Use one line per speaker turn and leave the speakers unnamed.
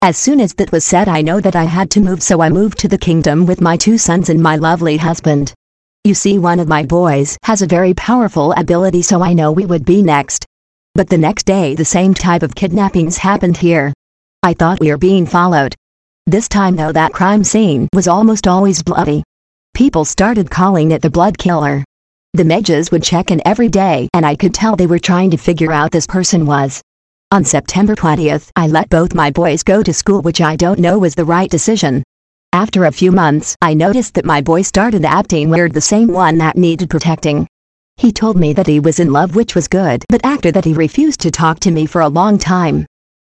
As soon as that was said, I know that I had to move, so I moved to the kingdom with my 2 sons and my lovely husband. You see, one of my boys has a very powerful ability, so I know we would be next. But the next day the same type of kidnappings happened here. I thought we were being followed. This time though, that crime scene was almost always bloody. People started calling it the blood killer. The mages would check in every day and I could tell they were trying to figure out this person was. On September 20th, I let both my boys go to school, which I don't know was the right decision. After a few months, I noticed that my boy started acting weird, the same one that needed protecting. He told me that he was in love, which was good, but after that he refused to talk to me for a long time.